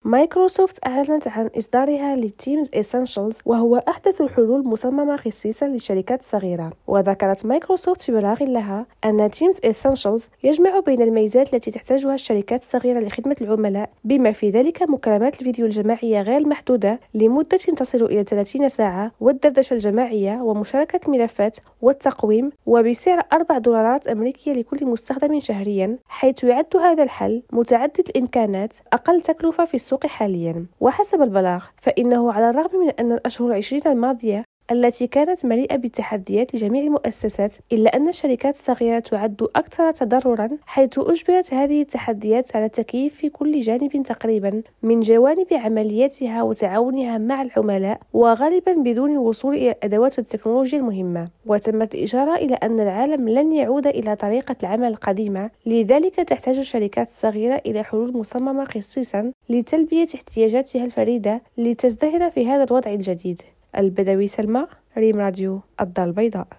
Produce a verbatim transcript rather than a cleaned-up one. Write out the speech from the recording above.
مايكروسوفت أعلنت عن إصدارها لتيمز إسنشلز، وهو أحدث الحلول مصممة خصيصا للشركات الصغيرة. وذكرت مايكروسوفت في بلاغ لها أن تيمز إسنشلز يجمع بين الميزات التي تحتاجها الشركات الصغيرة لخدمة العملاء، بما في ذلك مكالمات الفيديو الجماعية غير المحدودة لمدة تصل إلى ثلاثين ساعة، والدردشة الجماعية، ومشاركة الملفات والتقويم، وبسعر أربعة دولارات أمريكية لكل مستخدم شهريا، حيث يعد هذا الحل متعدد الإمكانات أقل تكلفة في السوق حاليا. وحسب البلاغ فإنه على الرغم من أن الأشهر العشرين الماضية التي كانت مليئة بالتحديات لجميع المؤسسات، إلا أن الشركات الصغيرة تعد أكثر تضررا، حيث أجبرت هذه التحديات على التكييف في كل جانب تقريبا من جوانب عملياتها وتعاونها مع العملاء، وغالبا بدون الوصول إلى أدوات التكنولوجيا المهمة. وتمت الإشارة إلى أن العالم لن يعود إلى طريقة العمل القديمة، لذلك تحتاج الشركات الصغيرة إلى حلول مصممة خصيصا لتلبية احتياجاتها الفريدة لتزدهر في هذا الوضع الجديد. البدوي سلمى، ريم راديو الدار البيضاء.